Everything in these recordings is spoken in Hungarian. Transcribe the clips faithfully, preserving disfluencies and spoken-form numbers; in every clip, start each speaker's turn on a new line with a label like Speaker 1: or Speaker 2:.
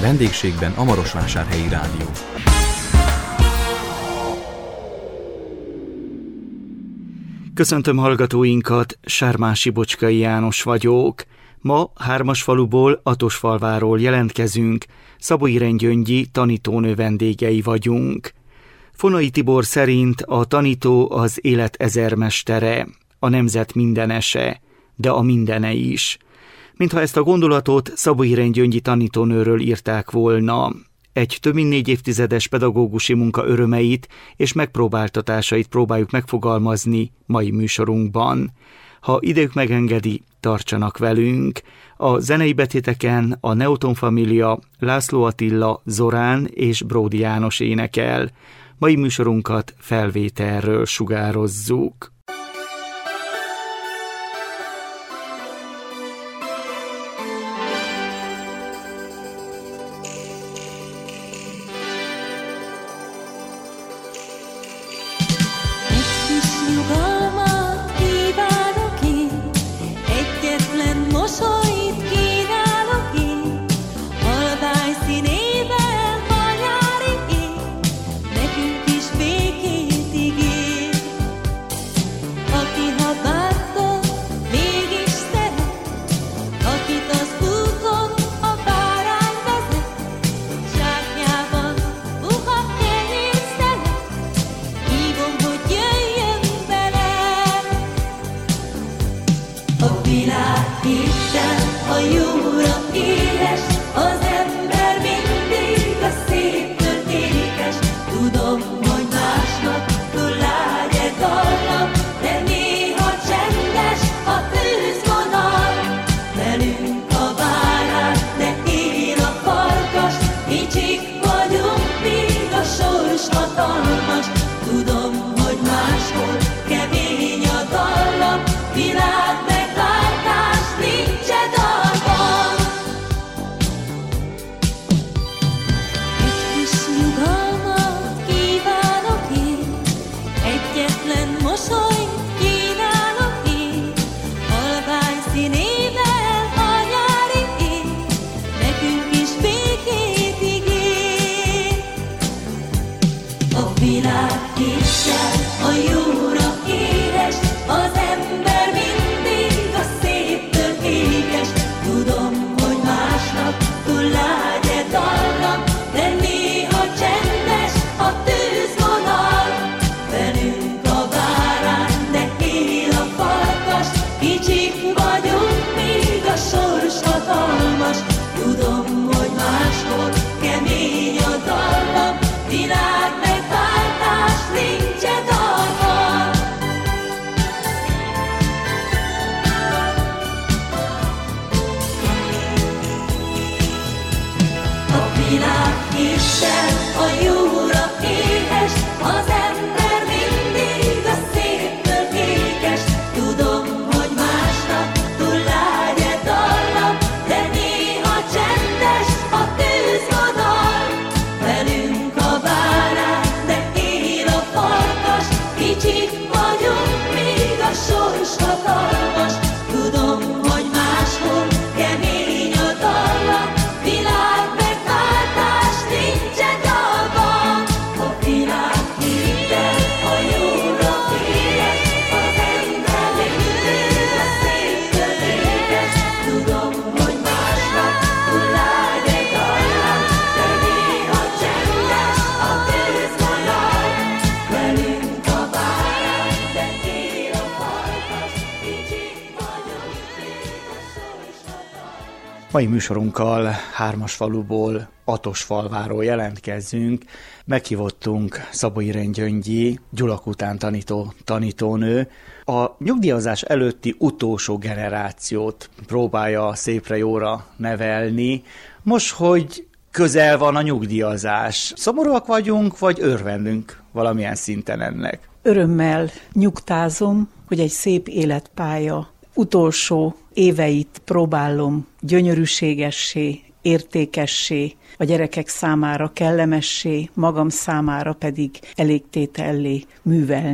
Speaker 1: vendégségben a Marosvásárhelyi Rádió.
Speaker 2: Köszöntöm hallgatóinkat, Sármási Bocskai János vagyok. Ma Hármasfaluból, Atosfalváról jelentkezünk, Szabó-Irén Gyöngyi tanítónő vendégei vagyunk. Fonai Tibor szerint a tanító az élet ezermestere, a nemzet mindenese, de a mindene is. Mintha ezt a gondolatot Szabó-Irén Gyöngyi tanítónőről írták volna. Egy több mint négy évtizedes pedagógusi munka örömeit és megpróbáltatásait próbáljuk megfogalmazni mai műsorunkban. Ha idejük megengedi, tartsanak velünk. A zenei betéteken a Neuton Família, László Attila, Zorán és Bródi János énekel. Mai műsorunkat felvételről sugározzuk. Mai műsorunkkal Hármasfaluból, Atosfalváról jelentkezzünk. Meghívottunk Szabó-Irén Gyöngyi, Gyulak után tanító tanítónő. A nyugdíjazás előtti utolsó generációt próbálja szépre jóra nevelni. Most, hogy közel van a nyugdíjazás, szomorúak vagyunk, vagy örvendünk valamilyen szinten ennek?
Speaker 3: Örömmel nyugtázom, hogy egy szép életpálya utolsó éveit próbálom gyönyörűségessé, értékessé, a gyerekek számára kellemessé, magam számára pedig elégtétellé művelni.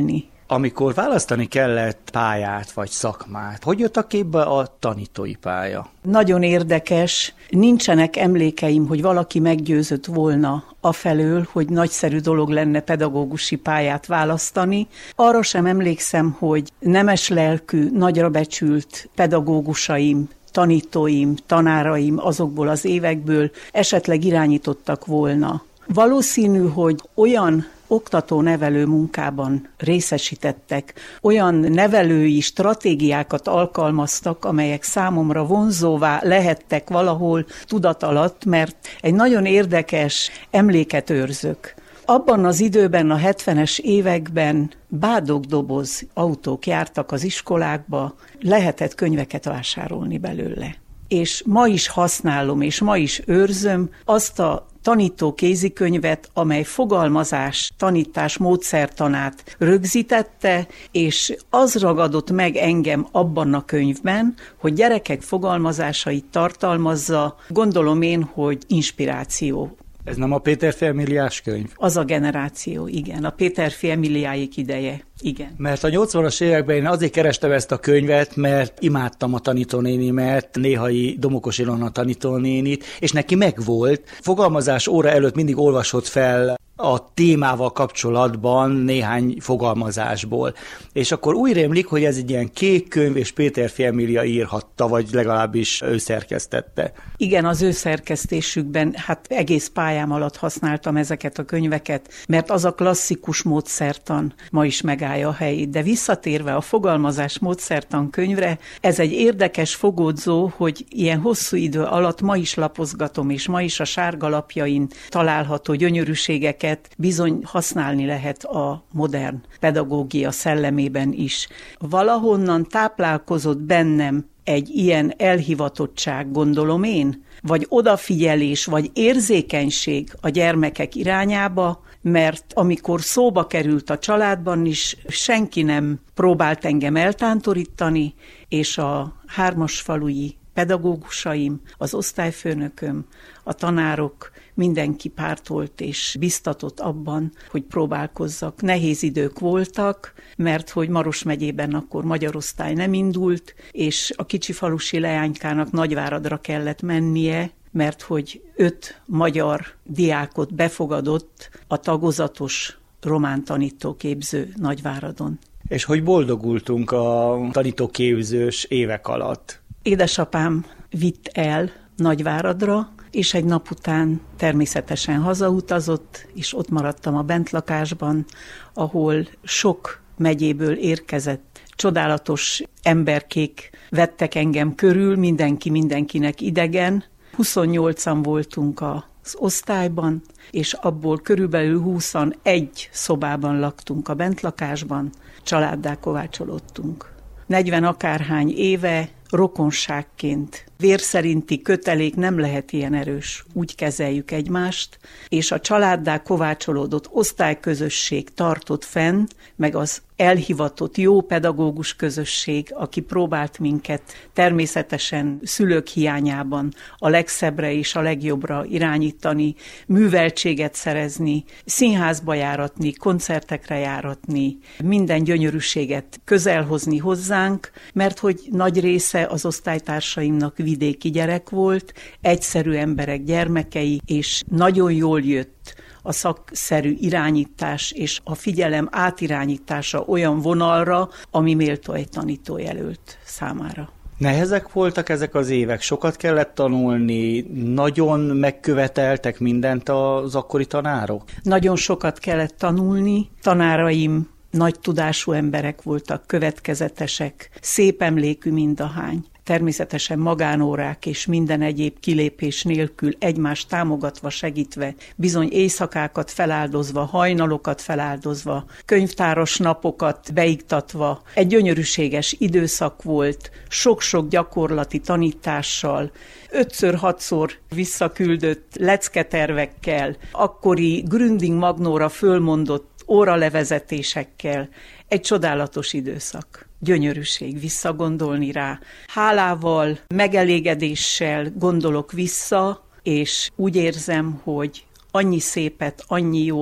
Speaker 2: Amikor választani kellett pályát vagy szakmát, hogy jött a képbe a tanítói pálya?
Speaker 3: Nagyon érdekes, nincsenek emlékeim, hogy valaki meggyőzött volna afelől, hogy nagyszerű dolog lenne pedagógusi pályát választani. Arra sem emlékszem, hogy nemes lelkű, nagyra becsült pedagógusaim, tanítóim, tanáraim azokból az évekből esetleg irányítottak volna. Valószínű, hogy olyan oktató-nevelő munkában részesítettek, olyan nevelői stratégiákat alkalmaztak, amelyek számomra vonzóvá lehettek valahol tudat alatt, mert egy nagyon érdekes emléket őrzök. Abban az időben, a hetvenes években bádog-doboz autók jártak az iskolákba, lehetett könyveket vásárolni belőle. És ma is használom, és ma is őrzöm azt a tanító kézikönyvet, amely fogalmazás, tanítás módszertanát rögzítette, és az ragadott meg engem abban a könyvben, hogy gyerekek fogalmazásait tartalmazza, gondolom én, hogy inspiráció.
Speaker 2: Ez nem a Péterfi Emiliás könyv?
Speaker 3: Az a generáció, igen. A Péterfi Emiliáik ideje, igen.
Speaker 2: Mert a nyolcvanas években én azért kerestem ezt a könyvet, mert imádtam a tanítónénimet, néhai Domokos Ilona tanítónénit, és neki megvolt. Fogalmazás óra előtt mindig olvasott fel a témával kapcsolatban néhány fogalmazásból. És akkor úgy rémlik, hogy ez egy ilyen kék könyv, és Péterfi Emília írhatta, vagy legalábbis ő szerkesztette.
Speaker 3: Igen, az ő szerkesztésükben, hát egész pályám alatt használtam ezeket a könyveket, mert az a klasszikus módszertan ma is megállja a helyét. De visszatérve a fogalmazás módszertan könyvre, ez egy érdekes fogódzó, hogy ilyen hosszú idő alatt ma is lapozgatom, és ma is a sárga lapjain található gyönyörűségeket bizony használni lehet a modern pedagógia szellemében is. Valahonnan táplálkozott bennem egy ilyen elhivatottság, gondolom én, vagy odafigyelés, vagy érzékenység a gyermekek irányába, mert amikor szóba került a családban is, senki nem próbált engem eltántorítani, és a hármasfalui pedagógusaim, az osztályfőnököm, a tanárok, mindenki pártolt és biztatott abban, hogy próbálkozzak. Nehéz idők voltak, mert hogy Maros megyében akkor magyar osztály nem indult, és a kicsi falusi leánykának Nagyváradra kellett mennie, mert hogy öt magyar diákot befogadott a tagozatos román tanítóképző Nagyváradon.
Speaker 2: És hogy boldogultunk a tanítóképzős évek alatt?
Speaker 3: Édesapám vitt el Nagyváradra, és egy nap után természetesen hazautazott, és ott maradtam a bentlakásban, ahol sok megyéből érkezett csodálatos emberkék vettek engem körül, mindenki mindenkinek idegen. huszonnyolcan voltunk az osztályban, és abból körülbelül huszonegy szobában laktunk a bentlakásban, családdá kovácsolódtunk. negyven akárhány éve rokonságként, vérszerinti kötelék nem lehet ilyen erős, úgy kezeljük egymást, és a családdá kovácsolódott osztályközösség tartott fenn, meg az elhivatott jó pedagógus közösség, aki próbált minket természetesen szülők hiányában a legszebbre és a legjobbra irányítani, műveltséget szerezni, színházba járatni, koncertekre járatni, minden gyönyörűséget közelhozni hozzánk, mert hogy nagy része az osztálytársaimnak vidéki gyerek volt, egyszerű emberek gyermekei, és nagyon jól jött a szakszerű irányítás és a figyelem átirányítása olyan vonalra, ami méltó egy tanítójelölt számára.
Speaker 2: Nehezek voltak ezek az évek, sokat kellett tanulni, nagyon megköveteltek mindent az akkori tanárok?
Speaker 3: Nagyon sokat kellett tanulni, tanáraim nagy tudású emberek voltak, következetesek, szép emlékű mindahány. Természetesen magánórák és minden egyéb kilépés nélkül egymást támogatva, segítve, bizony éjszakákat feláldozva, hajnalokat feláldozva, könyvtáros napokat beiktatva. Egy gyönyörűséges időszak volt, sok-sok gyakorlati tanítással, ötször-hatszor visszaküldött lecketervekkel, akkori Gründing Magnóra fölmondott óralevezetésekkel. Egy csodálatos időszak. Gyönyörűség visszagondolni rá. Hálával, megelégedéssel gondolok vissza, és úgy érzem, hogy annyi szépet, annyi jót,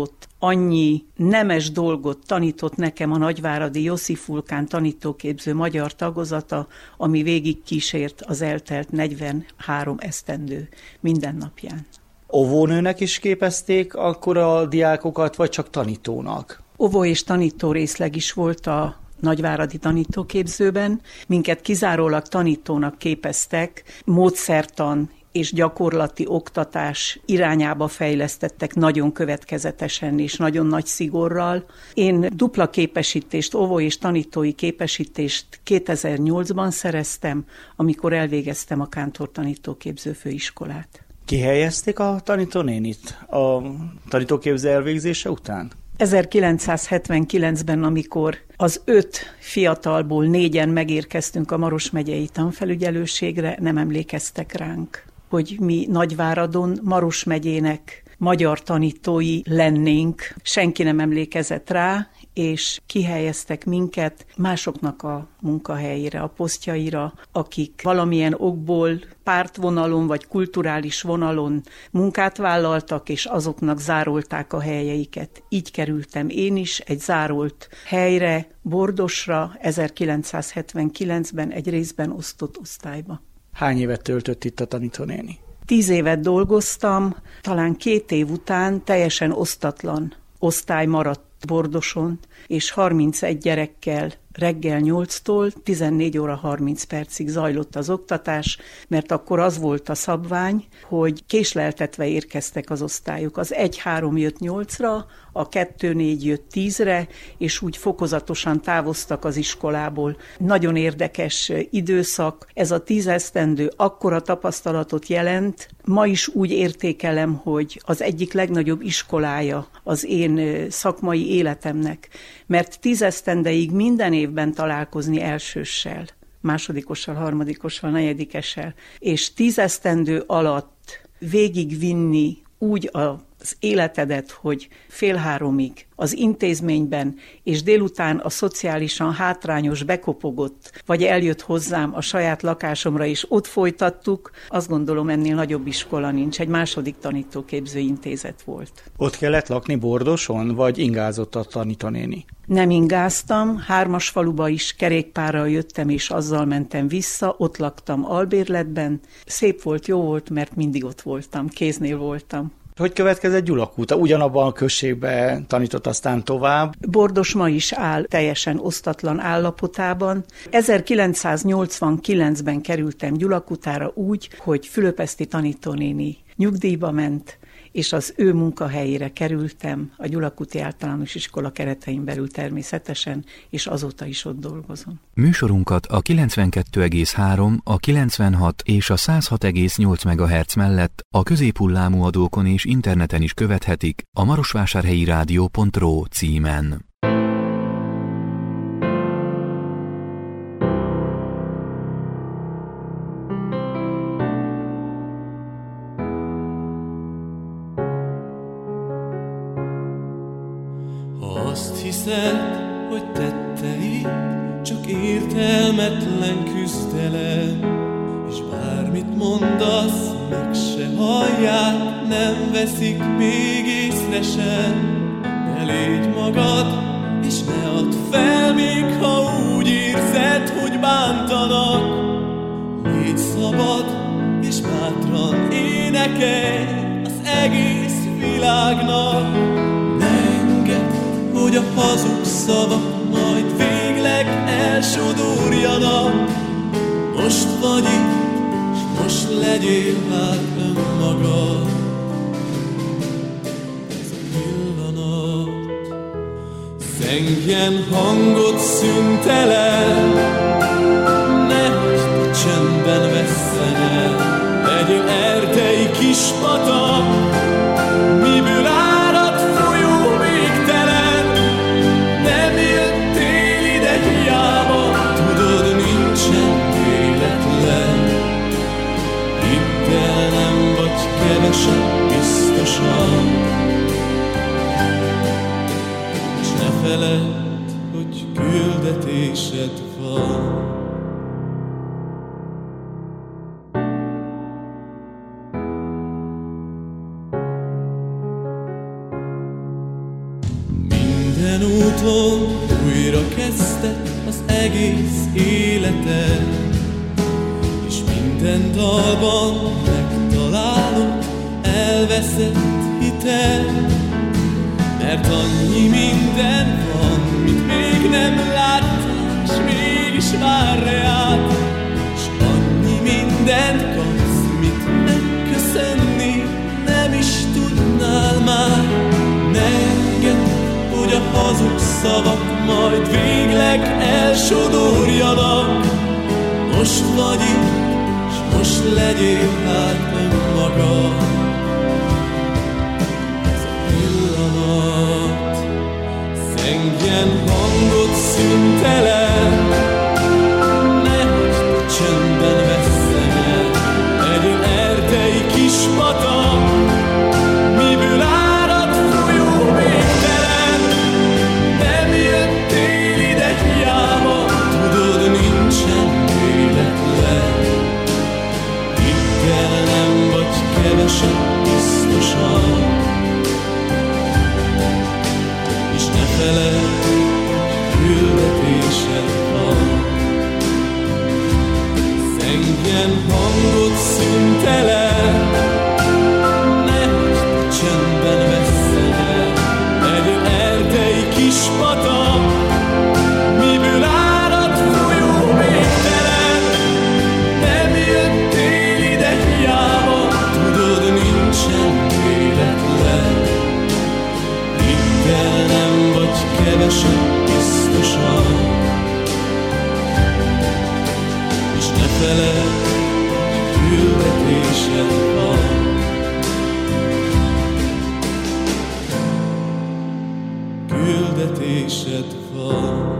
Speaker 3: annyi nemes dolgot tanított nekem a nagyváradi Josif Vulkán tanítóképző magyar tagozata, ami végig kísért az eltelt negyvenhárom esztendő mindennapján.
Speaker 2: Óvónőnek is képezték akkor a diákokat, vagy csak tanítónak?
Speaker 3: Óvó és tanító részleg is volt a nagyváradi tanítóképzőben. Minket kizárólag tanítónak képeztek, módszertan és gyakorlati oktatás irányába fejlesztettek nagyon következetesen és nagyon nagy szigorral. Én dupla képesítést, óvó és tanítói képesítést kétezer-nyolcban szereztem, amikor elvégeztem a Kántor tanítóképző főiskolát.
Speaker 2: Kihelyezték a tanítónénit a tanítóképző elvégzése után?
Speaker 3: ezerkilencszázhetvenkilencben, amikor az öt fiatalból négyen megérkeztünk a Maros megyei tanfelügyelőségre, nem emlékeztek ránk, hogy mi Nagyváradon Maros megyének magyar tanítói lennénk. Senki nem emlékezett rá, és kihelyeztek minket másoknak a munkahelyére, a posztjaira, akik valamilyen okból pártvonalon vagy kulturális vonalon munkát vállaltak, és azoknak zárolták a helyeiket. Így kerültem én is egy zárolt helyre, Bordosra, ezerkilencszázhetvenkilencben egy részben osztott osztályba.
Speaker 2: Hány évet töltött itt a tanítónéni?
Speaker 3: Tíz évet dolgoztam, talán két év után teljesen osztatlan osztály maradt Bordoson, és harmincegy gyerekkel reggel nyolctól tizennégy óra harminc percig zajlott az oktatás, mert akkor az volt a szabvány, hogy késleltetve érkeztek az osztályok. Az egy három jött nyolcra, a kettő négy jött tízre, és úgy fokozatosan távoztak az iskolából. Nagyon érdekes időszak, ez a tíz esztendő akkora tapasztalatot jelent. Ma is úgy értékelem, hogy az egyik legnagyobb iskolája az én szakmai életemnek, mert tíz esztendeig minden évben találkozni elsőssel, másodikossal, harmadikossal, negyedikessel, és tíz esztendő alatt végigvinni úgy az életedet, hogy fél háromig az intézményben, és délután a szociálisan hátrányos bekopogott, vagy eljött hozzám a saját lakásomra, és ott folytattuk, azt gondolom, ennél nagyobb iskola nincs. Egy második tanítóképző intézet volt.
Speaker 2: Ott kellett lakni Bordoson, vagy ingázott a tanítónéni?
Speaker 3: Nem ingáztam, Hármasfaluba is kerékpárral jöttem, és azzal mentem vissza, ott laktam albérletben. Szép volt, jó volt, mert mindig ott voltam, kéznél voltam.
Speaker 2: Hogy következett Gyulakúta? Ugyanabban a községben tanított aztán tovább.
Speaker 3: Bordos ma is áll teljesen osztatlan állapotában. ezerkilencszáznyolcvankilencben kerültem Gyulakútára úgy, hogy fülöpeszti tanítónéni nyugdíjba ment, és az ő munkahelyére kerültem, a Gyulakúti Általános Iskola keretein belül természetesen, és azóta is ott dolgozom.
Speaker 1: Műsorunkat a kilencvenkettő egész három, a kilencvenhat és a száz hat egész nyolc megahertz mellett a középhullámú adókon és interneten is követhetik a marosvásárhelyi rádió pont ro címen.
Speaker 4: Azt hiszed, hogy tetteid csak értelmetlen küzdelem, és bármit mondasz, meg se hallják, nem veszik még észre sem. De légy magad, és ne add fel, még ha úgy érzed, hogy bántanak. Légy szabad, és bátran énekelj az egész világnak. Hogy a hazug szavak majd végleg elsodorjanak. Most vagy itt, s most legyél hát önmagad. Ez a pillanat zengjen hangot szüntelen, nehogy te csendben vesszen el. Legyél erdei kis patak, miből árad folyó végtelen. Nem jöttél ide hiába, tudod, nincsen véletlen. Hidd el, nem vagy kevesebb biztosan, s ne feledd, hogy küldetésed van. életed, és minden dalban megtalálod elveszett hited. Mert annyi minden van, mit még nem láttál, s mégis vár reád, s annyi mindent kapsz, mit megköszönni nem is tudnál már. Ne engedd, hogy a hazug szavak majd végleg elsodorjanak. Most vagy itt, s most legyél hát önmagad. Szengjen hangot szüntelen, nehogy csöndben vesszen el. Legyél erdei kis patak, miből árad folyó végtelen. Nem jöttél ide hiába, tudod, nincsen véletlen. Hidd el, nem vagy kevesebb biztosan. Feled, küldetésed van. Szengjen hangot szüntelen, nehogy csöndben vesszen el. Legyél erdei kis patak, miből árad folyó végtelen. Nem jöttél ide hiába, tudod, nincsen véletlen. Hidd el, nem vagy kevesebb biztosan, és ne feledd, küldetésed van. Küldetésed van.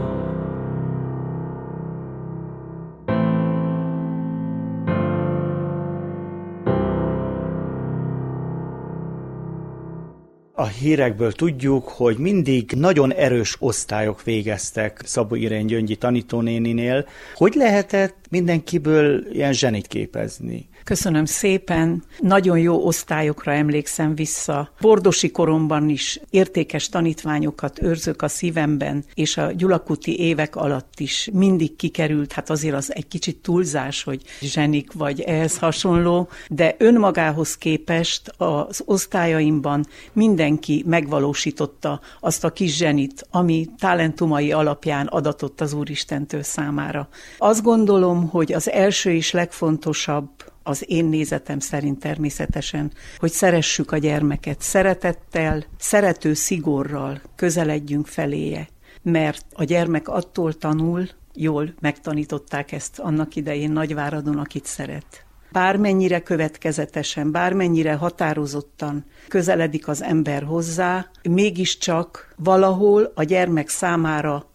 Speaker 2: A hírekből tudjuk, hogy mindig nagyon erős osztályok végeztek Szabóirengyöngyi tanítónéninél. Hogy lehetett mindenkiből ilyen zsenit képezni?
Speaker 3: Köszönöm szépen. Nagyon jó osztályokra emlékszem vissza. Bordosi koromban is értékes tanítványokat őrzök a szívemben, és a gyulakuti évek alatt is mindig kikerült, hát azért az egy kicsit túlzás, hogy zsenik vagy ehhez hasonló, de önmagához képest az osztályaimban mindenki megvalósította azt a kis zsenit, ami talentumai alapján adatott az Úristentől számára. Azt gondolom, hogy az első és legfontosabb, az én nézetem szerint természetesen, hogy szeressük a gyermeket szeretettel, szerető szigorral közeledjünk feléje, mert a gyermek attól tanul, jól megtanították ezt annak idején Nagyváradon, akit szeret. Bármennyire következetesen, bármennyire határozottan közeledik az ember hozzá, mégiscsak valahol a gyermek számára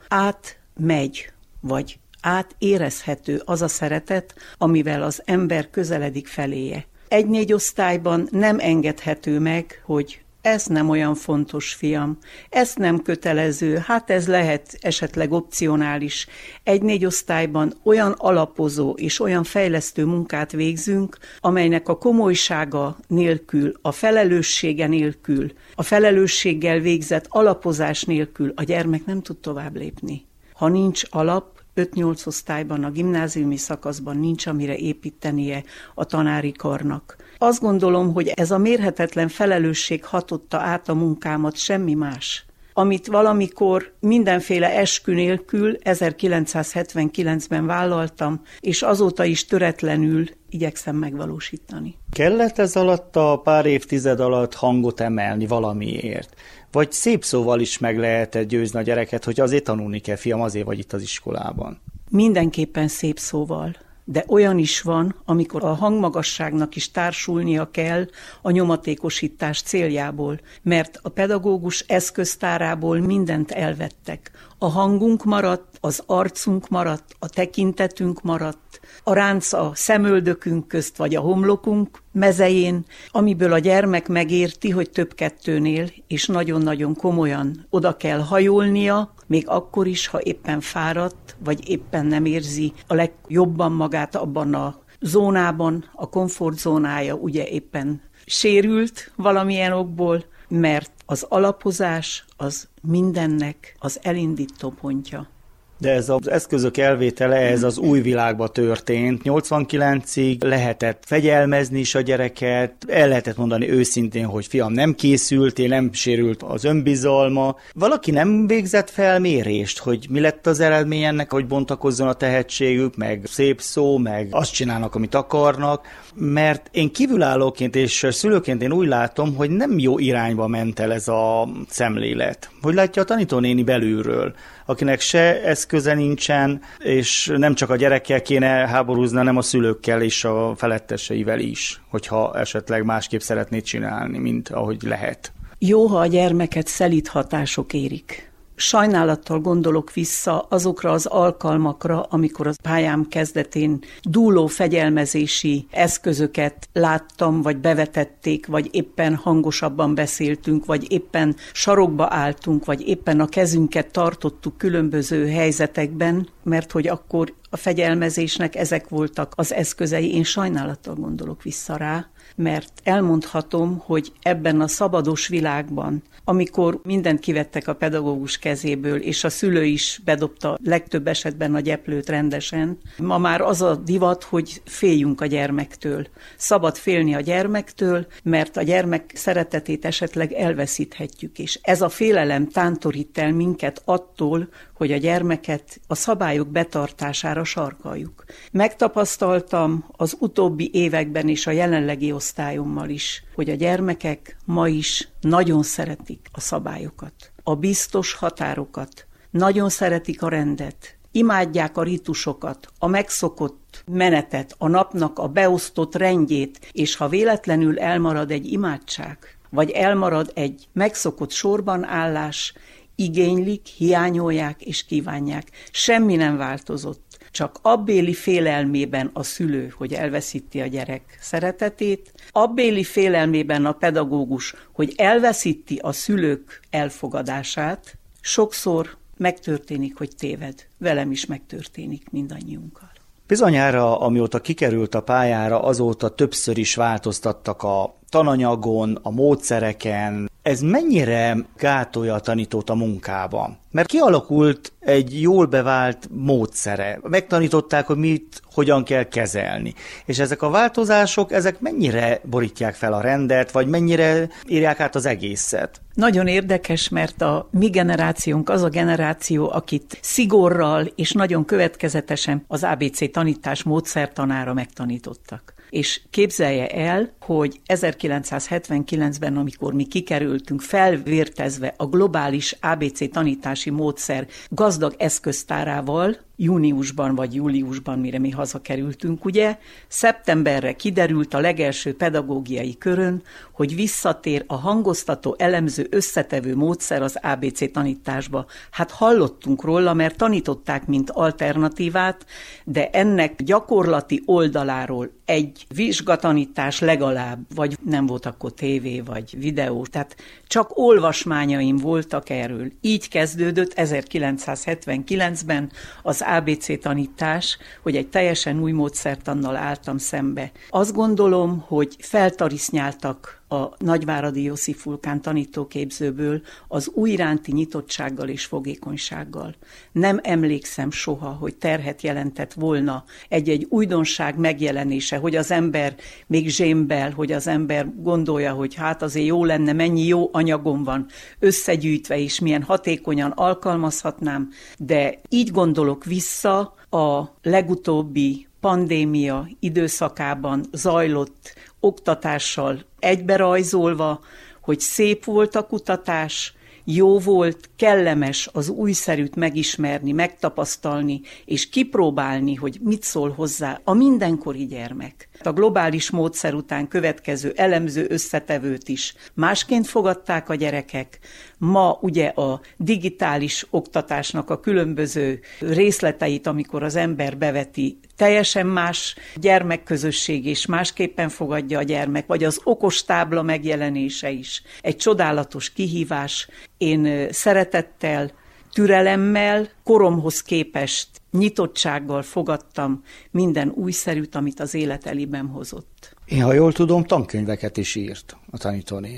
Speaker 3: átmegy, vagy átérezhető az a szeretet, amivel az ember közeledik feléje. Egy-négy osztályban nem engedhető meg, hogy ez nem olyan fontos, fiam, ez nem kötelező, hát ez lehet esetleg opcionális. Egy-négy osztályban olyan alapozó és olyan fejlesztő munkát végzünk, amelynek a komolysága nélkül, a felelőssége nélkül, a felelősséggel végzett alapozás nélkül a gyermek nem tud tovább lépni. Ha nincs alap, öt-nyolc osztályban, a gimnáziumi szakaszban nincs, amire építenie a tanári karnak. Azt gondolom, hogy ez a mérhetetlen felelősség hatotta át a munkámat, semmi más. Amit valamikor mindenféle eskü nélkül ezerkilencszázhetvenkilencben vállaltam, és azóta is töretlenül igyekszem megvalósítani.
Speaker 2: Kellett ez alatt a pár évtized alatt hangot emelni valamiért? Vagy szép szóval is meg lehetett győzni a gyereket, hogy azért tanulni kell, fiam, azért vagy itt az iskolában?
Speaker 3: Mindenképpen szép szóval. De olyan is van, amikor a hangmagasságnak is társulnia kell a nyomatékosítás céljából, mert a pedagógus eszköztárából mindent elvettek. A hangunk maradt, az arcunk maradt, a tekintetünk maradt, a ránc a szemöldökünk közt vagy a homlokunk mezején, amiből a gyermek megérti, hogy több kettőnél, és nagyon-nagyon komolyan oda kell hajolnia, még akkor is, ha éppen fáradt, vagy éppen nem érzi a legjobban magát abban a zónában, a komfortzónája ugye éppen sérült valamilyen okból, mert az alapozás az mindennek az elindító pontja.
Speaker 2: De ez az eszközök elvétele, ez az új világba történt. nyolcvankilencig lehetett fegyelmezni is a gyereket, el lehetett mondani őszintén, hogy fiam nem készült, én nem sérült az önbizalma. Valaki nem végzett felmérést, hogy mi lett az eredmény ennek, hogy bontakozzon a tehetségük, meg szép szó, meg azt csinálnak, amit akarnak. Mert én kívülállóként és szülőként én úgy látom, hogy nem jó irányba ment el ez a szemlélet. Hogy látja a tanítónéni belülről, akinek se eszköze nincsen, és nem csak a gyerekkel kéne háborúzni, hanem a szülőkkel és a feletteseivel is, hogyha esetleg másképp szeretné csinálni, mint ahogy lehet.
Speaker 3: Jó, ha a gyermeket szelíd hatások érik. Sajnálattal gondolok vissza azokra az alkalmakra, amikor a pályám kezdetén dúló fegyelmezési eszközöket láttam, vagy bevetették, vagy éppen hangosabban beszéltünk, vagy éppen sarokba álltunk, vagy éppen a kezünket tartottuk különböző helyzetekben, mert hogy akkor a fegyelmezésnek ezek voltak az eszközei. Én sajnálattal gondolok vissza rá, mert elmondhatom, hogy ebben a szabados világban, amikor mindent kivettek a pedagógus kezéből, és a szülő is bedobta legtöbb esetben a gyeplőt rendesen, ma már az a divat, hogy féljünk a gyermektől. Szabad félni a gyermektől, mert a gyermek szeretetét esetleg elveszíthetjük, és ez a félelem tántorít el minket attól, hogy a gyermeket a szabályok betartására sarkaljuk. Megtapasztaltam az utóbbi években és a jelenlegi osztályommal is, hogy a gyermekek ma is nagyon szeretik a szabályokat, a biztos határokat, nagyon szeretik a rendet, imádják a ritusokat, a megszokott menetet, a napnak a beosztott rendjét, és ha véletlenül elmarad egy imádság, vagy elmarad egy megszokott sorban állás, igénylik, hiányolják és kívánják. Semmi nem változott. Csak abbéli félelmében a szülő, hogy elveszíti a gyerek szeretetét, abbéli félelmében a pedagógus, hogy elveszíti a szülők elfogadását, sokszor megtörténik, hogy téved. Velem is megtörténik mindannyiunkkal.
Speaker 2: Bizonyára, amióta kikerült a pályára, azóta többször is változtattak a tananyagon, a módszereken. Ez mennyire gátolja a tanítót a munkában? Mert kialakult egy jól bevált módszere. Megtanították, hogy mit, hogyan kell kezelni. És ezek a változások, ezek mennyire borítják fel a rendet, vagy mennyire írják át az egészet?
Speaker 3: Nagyon érdekes, mert a mi generációnk az a generáció, akit szigorral és nagyon következetesen az á bé cé tanítás módszertanára megtanítottak. És képzelje el, hogy ezerkilencszázhetvenkilencben, amikor mi kikerültünk felvértezve a globális á bé cé tanítási módszer gazdag eszköztárával, júniusban vagy júliusban, mire mi hazakerültünk, ugye, szeptemberre kiderült a legelső pedagógiai körön, hogy visszatér a hangoztató elemző összetevő módszer az á bé cé tanításba. Hát hallottunk róla, mert tanították, mint alternatívát, de ennek gyakorlati oldaláról egy vizsgatanítás legalább, vagy nem volt akkor tévé, vagy videó, tehát csak olvasmányaim voltak erről. Így kezdődött ezerkilencszázhetvenkilencben az á bé cé tanítás, hogy egy teljesen új módszertannal álltam szembe. Azt gondolom, hogy feltarisznyáltak a Nagyváradi Josif Fulkán tanítóképzőből az új iránti nyitottsággal és fogékonysággal. Nem emlékszem soha, hogy terhet jelentett volna egy-egy újdonság megjelenése, hogy az ember még zsémbel, hogy az ember gondolja, hogy hát azért jó lenne, mennyi jó anyagom van összegyűjtve, és milyen hatékonyan alkalmazhatnám, de így gondolok vissza a legutóbbi pandémia időszakában zajlott oktatással egyberajzolva, hogy szép volt a kutatás, jó volt, kellemes az újszerűt megismerni, megtapasztalni, és kipróbálni, hogy mit szól hozzá a mindenkori gyermek. A globális módszer után következő elemző összetevőt is másként fogadták a gyerekek. Ma ugye a digitális oktatásnak a különböző részleteit, amikor az ember beveti, teljesen más gyermekközösség és másképpen fogadja a gyermek, vagy az okostábla megjelenése is. Egy csodálatos kihívás. Én szeretettel, türelemmel, koromhoz képest nyitottsággal fogadtam minden újszerűt, amit az élet elében hozott.
Speaker 2: Én, ha jól tudom, tankönyveket is írt a tanítónéni.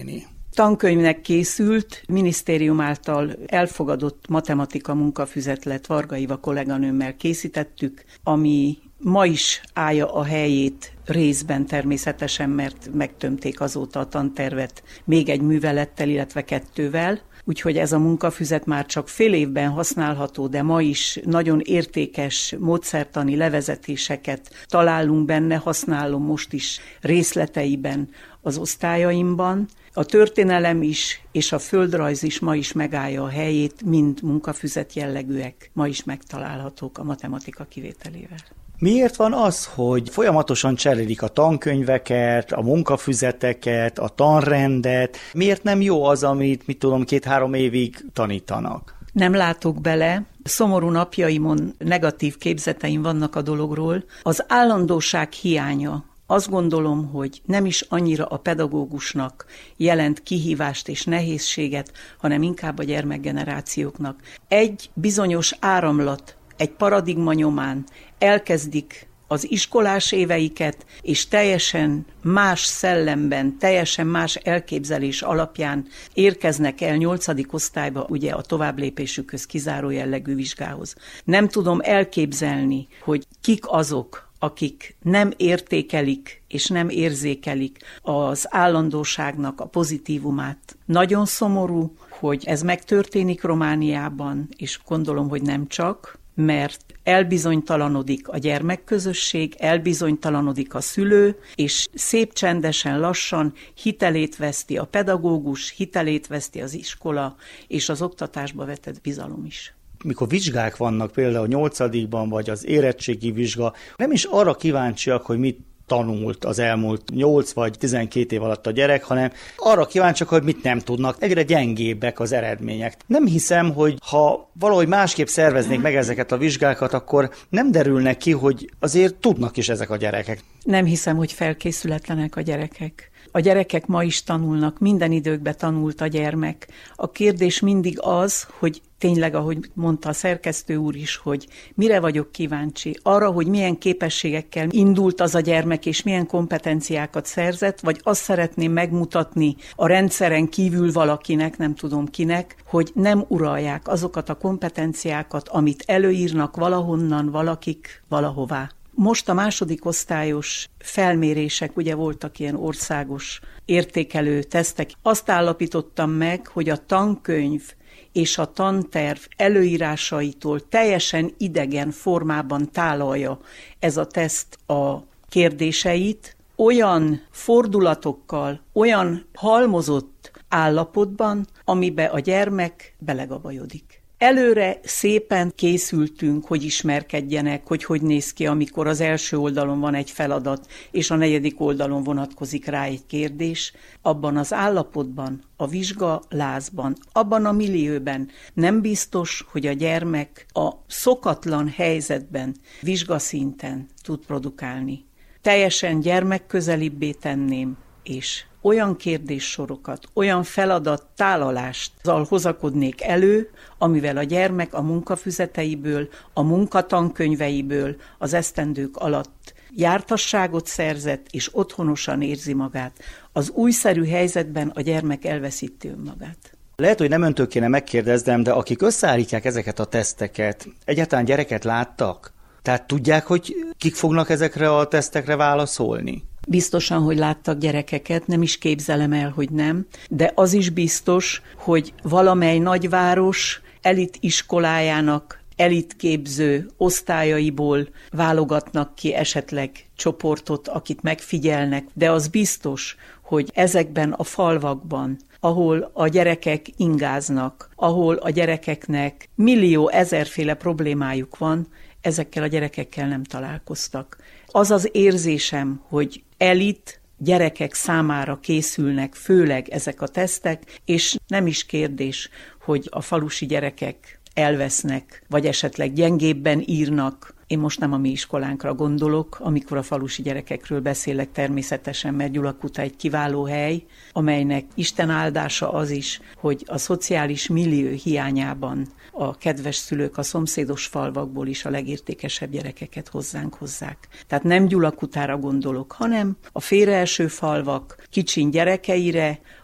Speaker 3: Tankönyvnek készült, minisztérium által elfogadott matematika munkafüzetlet Varga Iva kolléganőmmel készítettük, ami ma is állja a helyét részben természetesen, mert megtömték azóta a tantervet még egy művelettel, illetve kettővel. Úgyhogy ez a munkafüzet már csak fél évben használható, de ma is nagyon értékes módszertani levezetéseket találunk benne, használom most is részleteiben az osztályaimban. A történelem is és a földrajz is ma is megállja a helyét, mind munkafüzet jellegűek, ma is megtalálhatók a matematika kivételével.
Speaker 2: Miért van az, hogy folyamatosan cserélik a tankönyveket, a munkafüzeteket, a tanrendet? Miért nem jó az, amit, mit tudom, két-három évig tanítanak?
Speaker 3: Nem látok bele, szomorú napjaimon negatív képzeteim vannak a dologról. Az állandóság hiánya, azt gondolom, hogy nem is annyira a pedagógusnak jelent kihívást és nehézséget, hanem inkább a gyermekgenerációknak. Egy bizonyos áramlat, egy paradigma nyomán elkezdik az iskolás éveiket, és teljesen más szellemben, teljesen más elképzelés alapján érkeznek el nyolcadik osztályba, ugye a továbblépésükhöz kizáró jellegű vizsgához. Nem tudom elképzelni, hogy kik azok, akik nem értékelik és nem érzékelik az állandóságnak a pozitívumát. Nagyon szomorú, hogy ez megtörténik Romániában, és gondolom, hogy nem csak, mert elbizonytalanodik a gyermekközösség, elbizonytalanodik a szülő, és szép csendesen, lassan hitelét veszti a pedagógus, hitelét veszti az iskola, és az oktatásba vetett bizalom is.
Speaker 2: Mikor vizsgák vannak, például nyolcadikban, vagy az érettségi vizsga, nem is arra kíváncsiak, hogy mit tanult az elmúlt nyolc vagy tizenkét év alatt a gyerek, hanem arra kíváncsiak, hogy mit nem tudnak. Egyre gyengébbek az eredmények. Nem hiszem, hogy ha valahogy másképp szerveznék meg ezeket a vizsgákat, akkor nem derülnek ki, hogy azért tudnak is ezek a gyerekek.
Speaker 3: Nem hiszem, hogy felkészületlenek a gyerekek. A gyerekek ma is tanulnak, minden időkben tanult a gyermek. A kérdés mindig az, hogy tényleg, ahogy mondta a szerkesztő úr is, hogy mire vagyok kíváncsi, arra, hogy milyen képességekkel indult az a gyermek, és milyen kompetenciákat szerzett, vagy azt szeretném megmutatni a rendszeren kívül valakinek, nem tudom kinek, hogy nem uralják azokat a kompetenciákat, amit előírnak valahonnan, valakik, valahová. Most a második osztályos felmérések, ugye voltak ilyen országos értékelő tesztek. Azt állapítottam meg, hogy a tankönyv és a tanterv előírásaitól teljesen idegen formában tálalja ez a teszt a kérdéseit, olyan fordulatokkal, olyan halmozott állapotban, amiben a gyermek belegabajodik. Előre szépen készültünk, hogy ismerkedjenek, hogy hogy néz ki, amikor az első oldalon van egy feladat, és a negyedik oldalon vonatkozik rá egy kérdés. Abban az állapotban, a vizsgalázban, abban a millióben nem biztos, hogy a gyermek a szokatlan helyzetben, vizsgaszinten tud produkálni. Teljesen gyermekközelibbé tenném, és olyan kérdéssorokat, olyan feladat tálalással hozakodnék elő, amivel a gyermek a munkafüzeteiből, a munkatankönyveiből az esztendők alatt jártasságot szerzett, és otthonosan érzi magát. Az újszerű helyzetben a gyermek elveszíti önmagát.
Speaker 2: Lehet, hogy nem öntől kéne megkérdeznem, de akik összeállítják ezeket a teszteket, egyáltalán gyereket láttak? Tehát tudják, hogy kik fognak ezekre a tesztekre válaszolni?
Speaker 3: Biztosan, hogy láttak gyerekeket, nem is képzelem el, hogy nem, de az is biztos, hogy valamely nagyváros elit iskolájának elitképző osztályaiból válogatnak ki esetleg csoportot, akit megfigyelnek, de az biztos, hogy ezekben a falvakban, ahol a gyerekek ingáznak, ahol a gyerekeknek millió ezerféle problémájuk van, ezekkel a gyerekekkel nem találkoztak. Az az érzésem, hogy elit gyerekek számára készülnek főleg ezek a tesztek, és nem is kérdés, hogy a falusi gyerekek elvesznek, vagy esetleg gyengébben írnak. Én most nem a mi iskolánkra gondolok, amikor a falusi gyerekekről beszélek természetesen, mert Gyulakuta egy kiváló hely, amelynek Isten áldása az is, hogy a szociális millió hiányában a kedves szülők a szomszédos falvakból is a legértékesebb gyerekeket hozzánk hozzák. Tehát nem Gyulakutára gondolok, hanem a félreeső falvak kicsiny gyerekeire,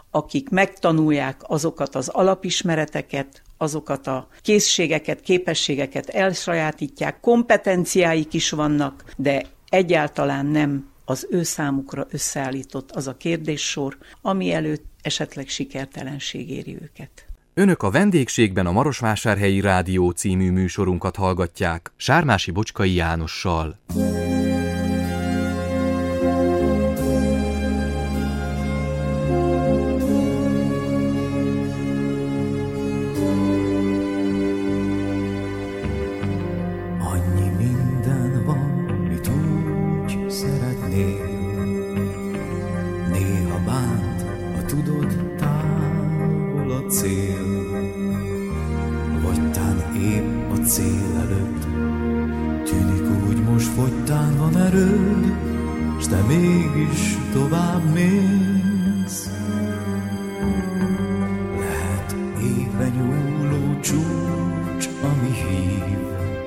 Speaker 3: akik megtanulják azokat az alapismereteket, azokat a készségeket, képességeket elsajátítják, kompetenciáik is vannak, de egyáltalán nem az ő számukra összeállított az a kérdéssor, ami előtt esetleg sikertelenség éri őket.
Speaker 1: Önök a vendégségben a Marosvásárhelyi Rádió című műsorunkat hallgatják Sármási Bocskai Jánossal.
Speaker 4: Annyi minden van, mit úgy szeretnél. Néha bánt, ha tudod, távol a cél. Vagy tán épp a cél előtt tűnik úgy, most fogytán van erőd, s te mégis tovább mész. Lehet éve nyúló csúcs, ami hív,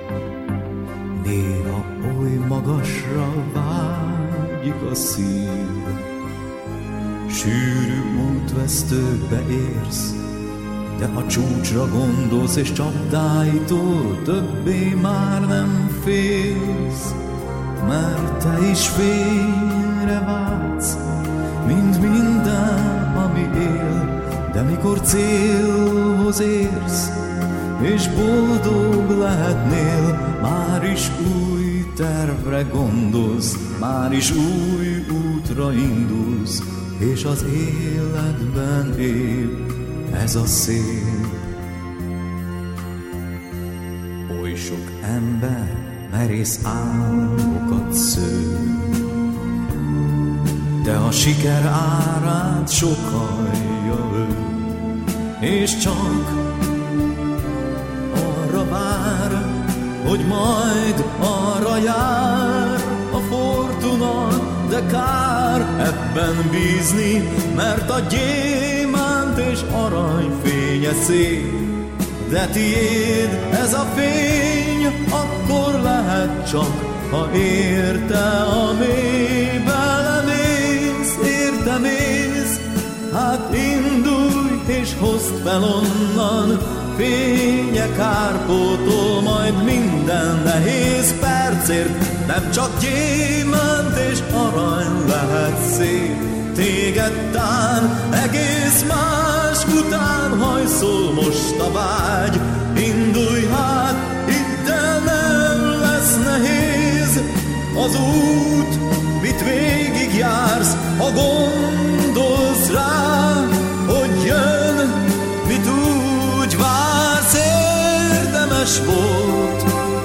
Speaker 4: néha oly magasra vágyik a szív. Sűrű útvesztőkbe érsz, de a csúcsra gondolsz, és csapdáitól többé már nem félsz, mert te is félrevágysz, mint minden, ami él. De mikor célhoz érsz, és boldog lehetnél, már is új tervre gondolsz, már is új útra indulsz, és az életben épp ez a szép. Oly sok ember merész álmokat szőr, de a siker árát sokalja ő, és csak arra vár, hogy majd arra jár a fortuna, de kár ebben bízni, mert a gyémánt és arany fénye szép. De tiéd ez a fény, akkor lehet csak, ha érte a mélybe lemész, érte mész. Hát indulj és hozd fel onnan, fénye kárpótol majd minden nehéz percért. Nem csak gyémánt és arany lehet szép, téged tán egész más után hajszol most a vágy. Indulj hát, hidd el, nem lesz nehéz az út, mit végig jársz, ha gondolsz rá, hogy jön, mit úgy vársz. Érdemes volt,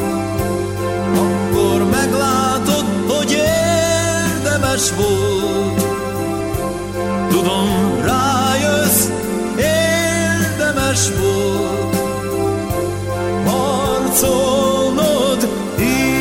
Speaker 4: akkor meglátod, hogy érdemes volt. Tudom, rájössz, érdemes volt harcolnod így.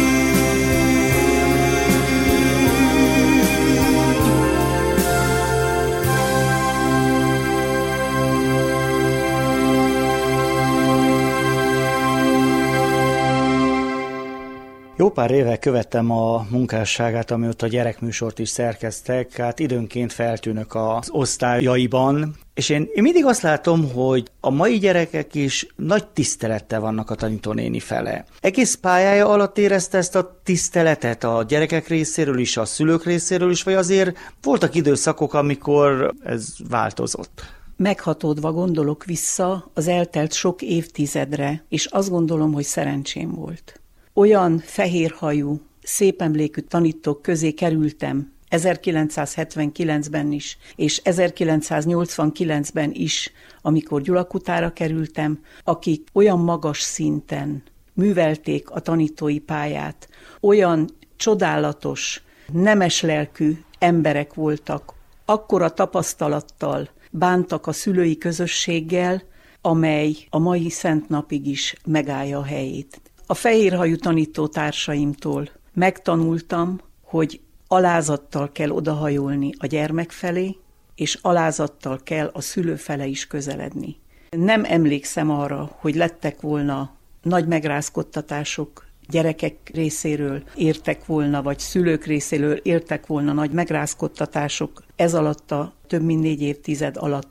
Speaker 2: Jó pár éve követtem a munkásságát, amióta gyerekműsort is szerkeztek, hát időnként feltűnök az osztályaiban, és én, én mindig azt látom, hogy a mai gyerekek is nagy tisztelettel vannak a tanítónéni fele. Egész pályája alatt érezte ezt a tiszteletet a gyerekek részéről is, a szülők részéről is, vagy azért voltak időszakok, amikor ez változott?
Speaker 3: Meghatódva gondolok vissza az eltelt sok évtizedre, és azt gondolom, hogy szerencsém volt. Olyan fehérhajú, szép emlékű tanítók közé kerültem ezerkilencszázhetvenkilencben is, és ezerkilencszáznyolcvankilencben is, amikor Gyulakutára kerültem, akik olyan magas szinten művelték a tanítói pályát, olyan csodálatos, nemes lelkű emberek voltak, akkora tapasztalattal bántak a szülői közösséggel, amely a mai szent napig is megállja a helyét. A fehérhajú tanítótársaimtól megtanultam, hogy alázattal kell odahajolni a gyermek felé, és alázattal kell a szülő fele is közeledni. Nem emlékszem arra, hogy lettek volna nagy megrázkodtatások gyerekek részéről, értek volna, vagy szülők részéről értek volna nagy megrázkodtatások ez alatt a több mint négy évtized alatt,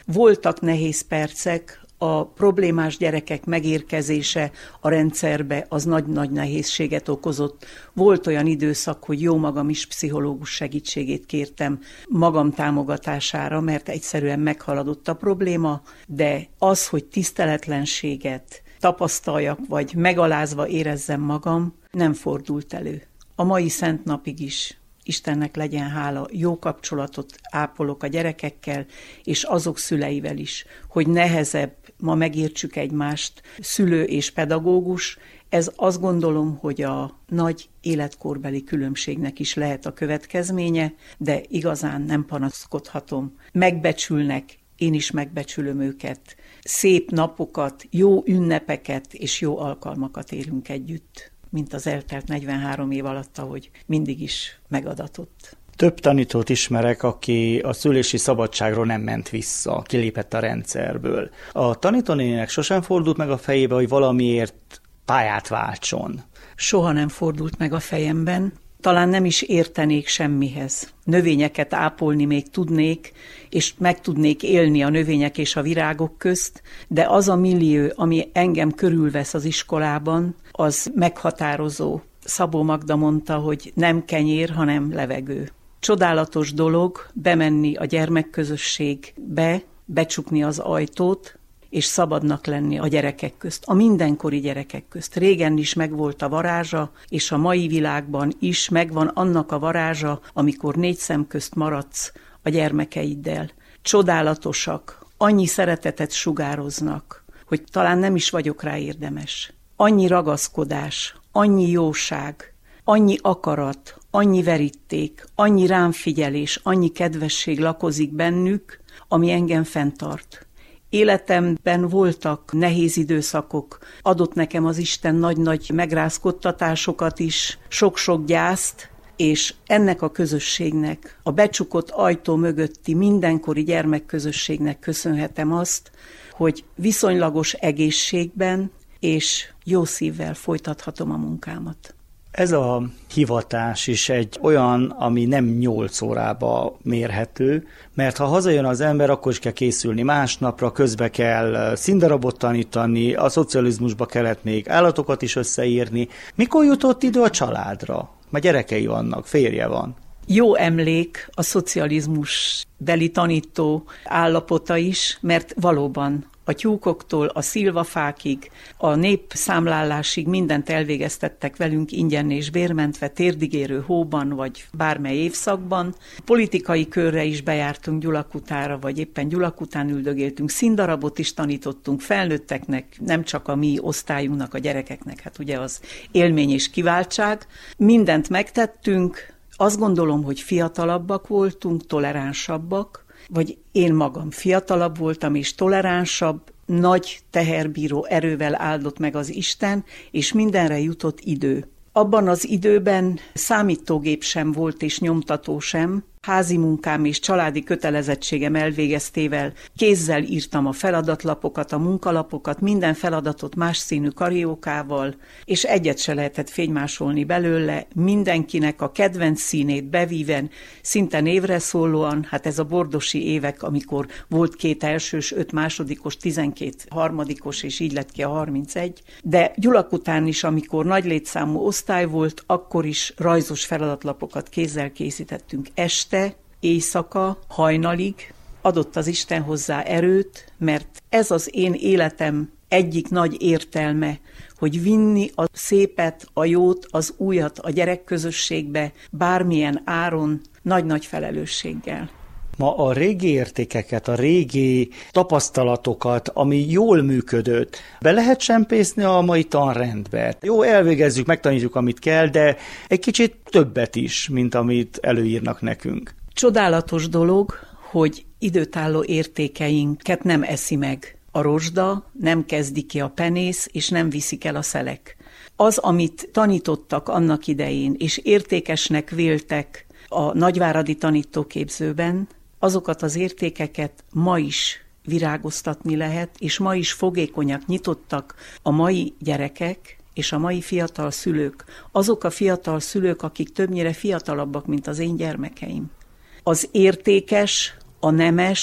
Speaker 3: Voltak nehéz percek, a problémás gyerekek megérkezése a rendszerbe az nagy-nagy nehézséget okozott. Volt olyan időszak, hogy jó magam is pszichológus segítségét kértem magam támogatására, mert egyszerűen meghaladott a probléma, de az, hogy tiszteletlenséget tapasztaljak, vagy megalázva érezzem magam, nem fordult elő. A mai szent napig is, Istennek legyen hála, jó kapcsolatot ápolok a gyerekekkel, és azok szüleivel is, hogy nehezebb, ma megértsük egymást, szülő és pedagógus, ez azt gondolom, hogy a nagy életkorbeli különbségnek is lehet a következménye, de igazán nem panaszkodhatom. Megbecsülnek, én is megbecsülöm őket. Szép napokat, jó ünnepeket és jó alkalmakat élünk együtt, mint az eltelt negyvenhárom év alatt, ahogy mindig is megadatott.
Speaker 2: Több tanítót ismerek, aki a szülési szabadságról nem ment vissza, kilépett a rendszerből. A tanítónéninek sosem fordult meg a fejébe, hogy valamiért pályát váltson.
Speaker 3: Soha nem fordult meg a fejemben. Talán nem is értenék semmihez. Növényeket ápolni még tudnék, és meg tudnék élni a növények és a virágok közt, de az a millió, ami engem körülvesz az iskolában, az meghatározó. Szabó Magda mondta, hogy nem kenyér, hanem levegő. Csodálatos dolog bemenni a gyermekközösségbe, becsukni az ajtót, és szabadnak lenni a gyerekek közt, a mindenkori gyerekek közt. Régen is megvolt a varázsa, és a mai világban is megvan annak a varázsa, amikor négy szem közt maradsz a gyermekeiddel. Csodálatosak, annyi szeretetet sugároznak, hogy talán nem is vagyok rá érdemes. Annyi ragaszkodás, annyi jóság, annyi akarat, annyi veríték, annyi rámfigyelés, annyi kedvesség lakozik bennük, ami engem fenntart. Életemben voltak nehéz időszakok, adott nekem az Isten nagy-nagy megrázkodtatásokat is, sok-sok gyászt, és ennek a közösségnek, a becsukott ajtó mögötti mindenkori gyermekközösségnek köszönhetem azt, hogy viszonylagos egészségben és jó szívvel folytathatom a munkámat.
Speaker 2: Ez a hivatás is egy olyan, ami nem nyolc órába mérhető, mert ha hazajön az ember, akkor is kell készülni másnapra, közbe kell színdarabot tanítani, a szocializmusba kellett még állatokat is összeírni. Mikor jutott idő a családra? Már gyerekei vannak, férje van.
Speaker 3: Jó emlék a szocializmus beli tanító állapota is, mert valóban a tyúkoktól a szilvafákig, a népszámlálásig mindent elvégeztettek velünk ingyen és bérmentve, térdigérő hóban, vagy bármely évszakban. Politikai körre is bejártunk Gyulakutára, vagy éppen Gyulakután üldögéltünk, színdarabot is tanítottunk felnőtteknek, nem csak a mi osztályunknak, a gyerekeknek, hát ugye az élmény és kiváltság. Mindent megtettünk, azt gondolom, hogy fiatalabbak voltunk, toleránsabbak, vagy én magam fiatalabb voltam és toleránsabb, nagy teherbíró erővel áldott meg az Isten, és mindenre jutott idő. Abban az időben számítógép sem volt és nyomtató sem, házi munkám és családi kötelezettségem elvégeztével kézzel írtam a feladatlapokat, a munkalapokat, minden feladatot más színű kariókával, és egyet se lehetett fénymásolni belőle, mindenkinek a kedvenc színét bevíven, szinte névre szólóan, hát ez a bordosi évek, amikor volt két elsős, öt másodikos, tizenkét harmadikos, és így lett ki a harmincegy, de Gyulakután is, amikor nagy létszámú osztály volt, akkor is rajzos feladatlapokat kézzel készítettünk este, éjszaka, hajnalig, adott az Isten hozzá erőt, mert ez az én életem egyik nagy értelme, hogy vinni a szépet, a jót, az újat a gyerekközösségbe, bármilyen áron, nagy-nagy felelősséggel.
Speaker 2: Ma a régi értékeket, a régi tapasztalatokat, ami jól működött, be lehet csempészni a mai tanrendbe. Jó, elvégezzük, megtanítjuk, amit kell, de egy kicsit többet is, mint amit előírnak nekünk.
Speaker 3: Csodálatos dolog, hogy időtálló értékeinket nem eszi meg a rozsda, nem kezdi ki a penész, és nem viszik el a szelek. Az, amit tanítottak annak idején, és értékesnek véltek a nagyváradi tanítóképzőben, azokat az értékeket ma is virágoztatni lehet, és ma is fogékonyak, nyitottak a mai gyerekek és a mai fiatal szülők. Azok a fiatal szülők, akik többnyire fiatalabbak, mint az én gyermekeim. Az értékes, a nemes,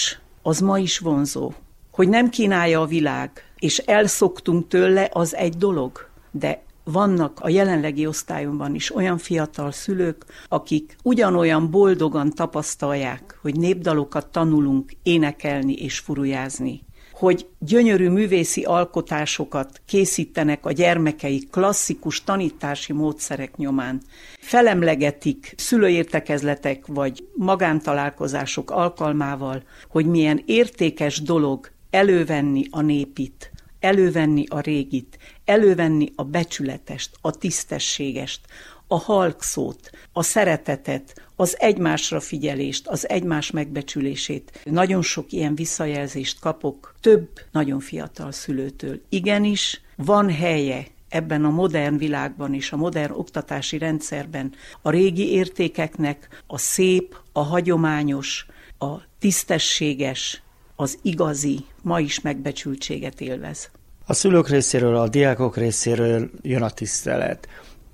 Speaker 3: az ma is vonzó. Hogy nem kínálja a világ, és elszoktunk tőle, az egy dolog, de vannak a jelenlegi osztályomban is olyan fiatal szülők, akik ugyanolyan boldogan tapasztalják, hogy népdalokat tanulunk énekelni és furujázni, hogy gyönyörű művészi alkotásokat készítenek a gyermekeik klasszikus tanítási módszerek nyomán, felemlegetik szülőértekezletek vagy magántalálkozások alkalmával, hogy milyen értékes dolog elővenni a népit, elővenni a régit, elővenni a becsületest, a tisztességest, a halkszót, a szeretetet, az egymásra figyelést, az egymás megbecsülését. Nagyon sok ilyen visszajelzést kapok több nagyon fiatal szülőtől. Igenis, van helye ebben a modern világban és a modern oktatási rendszerben a régi értékeknek, a szép, a hagyományos, a tisztességes, az igazi, ma is megbecsültséget élvez.
Speaker 2: A szülők részéről, a diákok részéről jön a tisztelet.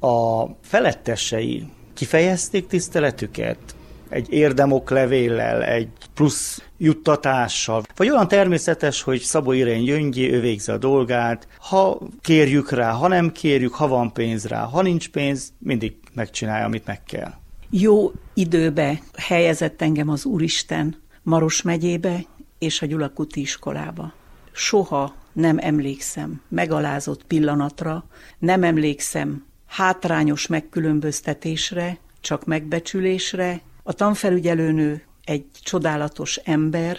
Speaker 2: A felettesei kifejezték tiszteletüket egy érdemoklevéllel, egy plusz juttatással, vagy olyan természetes, hogy Szabó Irén Gyöngyi, ő végzi a dolgát, ha kérjük rá, ha nem kérjük, ha van pénz rá, ha nincs pénz, mindig megcsinálja, amit meg kell.
Speaker 3: Jó időbe helyezett engem az Úristen Maros megyébe és a Gyulakuti iskolába. Soha nem emlékszem megalázott pillanatra, nem emlékszem hátrányos megkülönböztetésre, csak megbecsülésre. A tanfelügyelőnő egy csodálatos ember,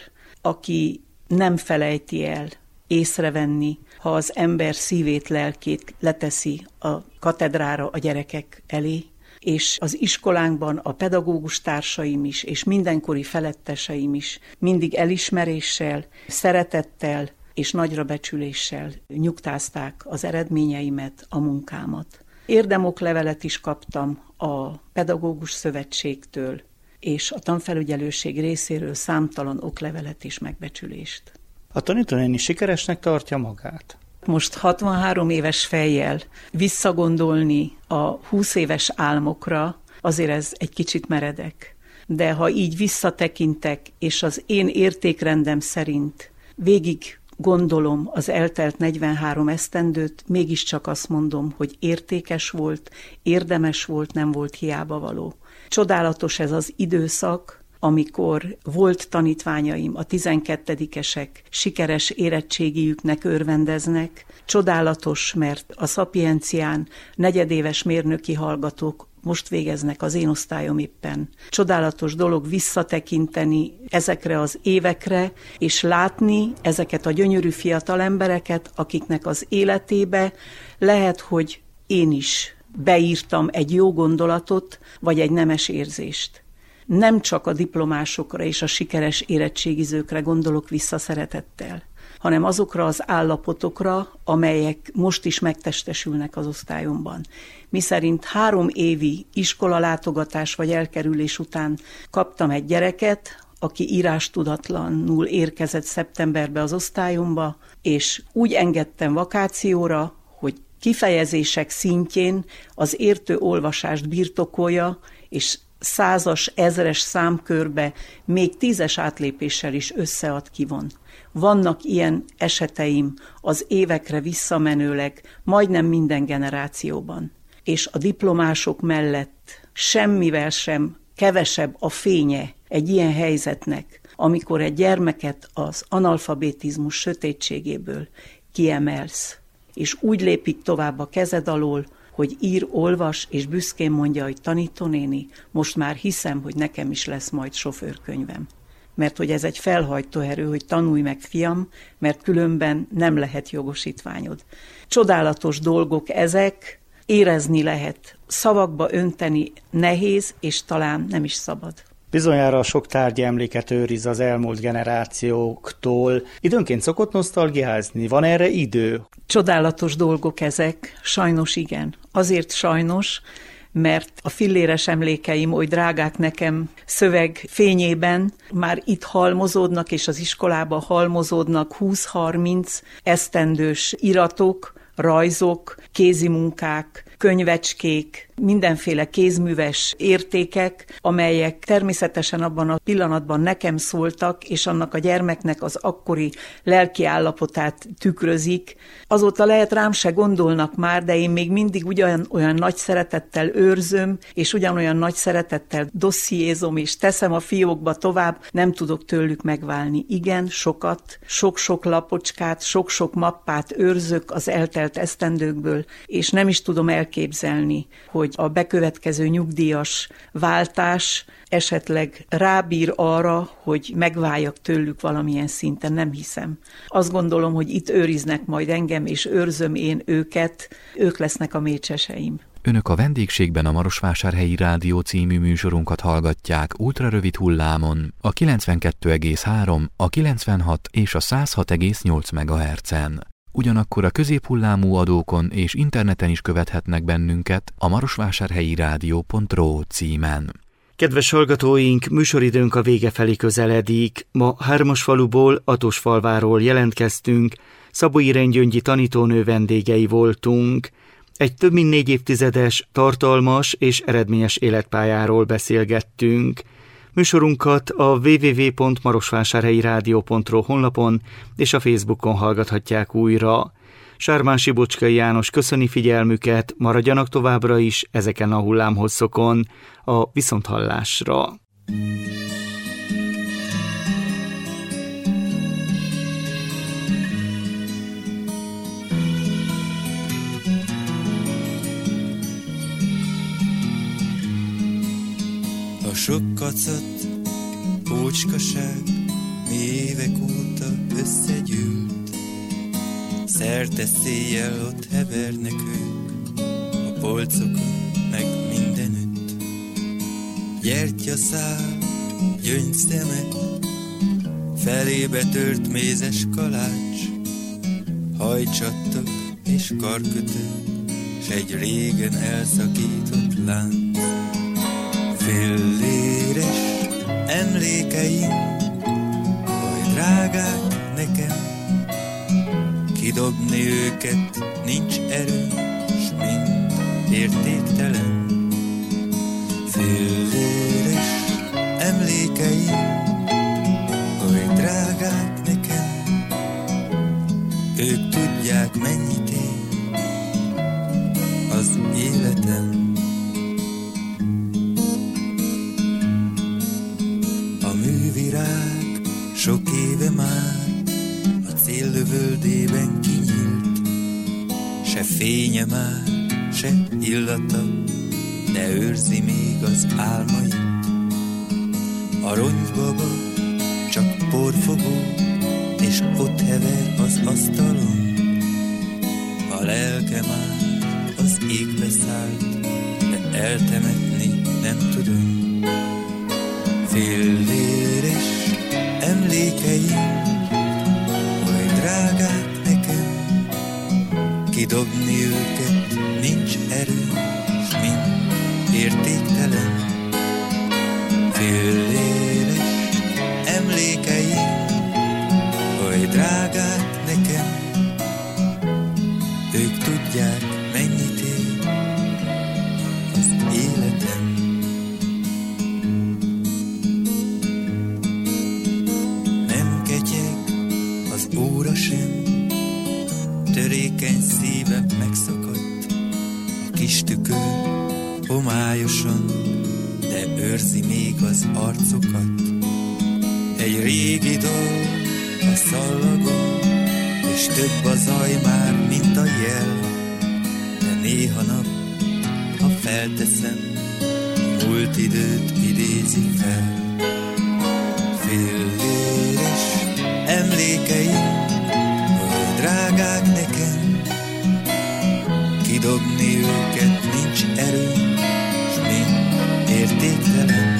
Speaker 3: aki nem felejti el észrevenni, ha az ember szívét, lelkét leteszi a katedrára a gyerekek elé, és az iskolánkban a pedagógus társaim is, és mindenkori feletteseim is mindig elismeréssel, szeretettel és nagyra becsüléssel nyugtázták az eredményeimet, a munkámat. Érdemoklevelet is kaptam a Pedagógus Szövetségtől, és a tanfelügyelőség részéről számtalan oklevelet és megbecsülést.
Speaker 2: A tanítónéni sikeresnek tartja magát?
Speaker 3: Most hatvanhárom éves fejjel visszagondolni a húsz éves álmokra, azért ez egy kicsit meredek. De ha így visszatekintek, és az én értékrendem szerint végig gondolom az eltelt negyvenhárom esztendőt, mégiscsak azt mondom, hogy értékes volt, érdemes volt, nem volt hiába való. Csodálatos ez az időszak, amikor volt tanítványaim, a tizenkettedikesek sikeres érettségiüknek örvendeznek. Csodálatos, mert a Szapiencián negyedéves mérnöki hallgatók most végeznek, az én osztályom éppen. Csodálatos dolog visszatekinteni ezekre az évekre, és látni ezeket a gyönyörű fiatal embereket, akiknek az életébe lehet, hogy én is beírtam egy jó gondolatot, vagy egy nemes érzést. Nem csak a diplomásokra és a sikeres érettségizőkre gondolok vissza szeretettel, hanem azokra az állapotokra, amelyek most is megtestesülnek az osztályomban. Miszerint három évi iskolalátogatás vagy elkerülés után kaptam egy gyereket, aki írástudatlanul érkezett szeptemberbe az osztályomba, és úgy engedtem vakációra, hogy kifejezések szintjén az értő olvasást birtokolja, és százas, ezres számkörbe még tízes átlépéssel is összead kivon. Vannak ilyen eseteim az évekre visszamenőleg majdnem minden generációban, és a diplomások mellett semmivel sem kevesebb a fénye egy ilyen helyzetnek, amikor egy gyermeket az analfabetizmus sötétségéből kiemelsz, és úgy lépik tovább a kezed alól, hogy ír, olvas, és büszkén mondja, hogy tanítónéni, most már hiszem, hogy nekem is lesz majd sofőrkönyvem. Mert hogy ez egy felhajtó erő, hogy tanulj meg, fiam, mert különben nem lehet jogosítványod. Csodálatos dolgok ezek, érezni lehet, szavakba önteni nehéz, és talán nem is szabad.
Speaker 2: Bizonyára sok tárgyi emléket őriz az elmúlt generációktól. Időnként szokott nosztalgiázni? Van erre idő?
Speaker 3: Csodálatos dolgok ezek, sajnos igen. Azért sajnos, mert a filléres emlékeim oly drágák nekem szöveg fényében már itt halmozódnak, és az iskolában halmozódnak húsz-harminc esztendős iratok, rajzok, kézimunkák, könyvecskék, mindenféle kézműves értékek, amelyek természetesen abban a pillanatban nekem szóltak, és annak a gyermeknek az akkori lelki állapotát tükrözik. Azóta lehet rám se gondolnak már, de én még mindig ugyan olyan nagy szeretettel őrzöm, és ugyanolyan nagy szeretettel dossziézom, és teszem a fiókba tovább, nem tudok tőlük megválni. Igen, sokat, sok-sok lapocskát, sok-sok mappát őrzök az eltelt esztendőkből, és nem is tudom elképzelni, hogy a bekövetkező nyugdíjas váltás esetleg rábír arra, hogy megváljak tőlük valamilyen szinten, nem hiszem. Azt gondolom, hogy itt őriznek majd engem, és őrzöm én őket, ők lesznek a mécseseim.
Speaker 1: Önök a vendégségben a Marosvásárhelyi Rádió című műsorunkat hallgatják ultrarövid hullámon, a kilencvenkettő egész három, a kilencvenhat és a száz hat egész nyolc megahertzen. Ugyanakkor a középhullámú adókon és interneten is követhetnek bennünket a marosvásárhelyi rádió pont ro címen.
Speaker 2: Kedves hallgatóink, műsoridőnk a vége felé közeledik. Ma Hármasfaluból, Atosfalváról jelentkeztünk, Szabói Rengyöngyi tanítónő vendégei voltunk. Egy több mint négy évtizedes, tartalmas és eredményes életpályáról beszélgettünk. Műsorunkat a double-u double-u double-u pont marosvásárhelyi rádió pont ro honlapon és a Facebookon hallgathatják újra. Sármán Sibocskai János köszöni figyelmüket, maradjanak továbbra is ezeken a hullámhosszokon, a viszonthallásra.
Speaker 4: A sok kacat, ócskaság évek óta összegyűlt, szerte széjjel ott hevernek ők, a polcokon meg mindenütt. Gyertyaszál, gyöngyszemek, felébe tört mézes kalács, hajcsattok és karkötők, s egy régen elszakított lánc. Filléres emlékeim, oly drágák nekem, kidobni őket nincs erő, s mind értéktelen. Filléres emlékeim, oly drágák nekem, ők tudják mennyit ér az életem. Virág sok éve már a céllövöldében kinyílt, se fénye már, se illata, de őrzi még az álmait. A ronybaba csak porfogó, és ott hever az asztalon. A lelke már az égbe szállt, de eltemetni nem tudom. Filléres emlékeim, oly drágák nekem, kidobni őket nincs erő, s mind értéktelen. Filléres emlékeim, oly drágák nekem, ők tudják mennyit ér az életem. Óra sem, törékeny szíve megszakadt, a kis tükör homályosan, de őrzi még az arcokat. Egy régi dal a szallagon, és több a zaj már, mint a jel, de néha nap, ha felteszem, múlt időt idézi fel. Filléres emlékeim, oly drágák nekem, kidobni őket nincs erő, s mind értéktelen.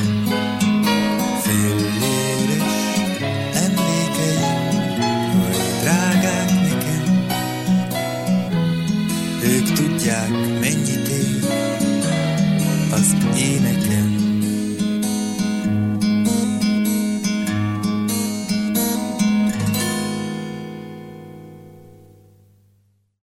Speaker 4: Filléres emlékeim, oly drágák nekem, ők tudják mennyit ér az énekem.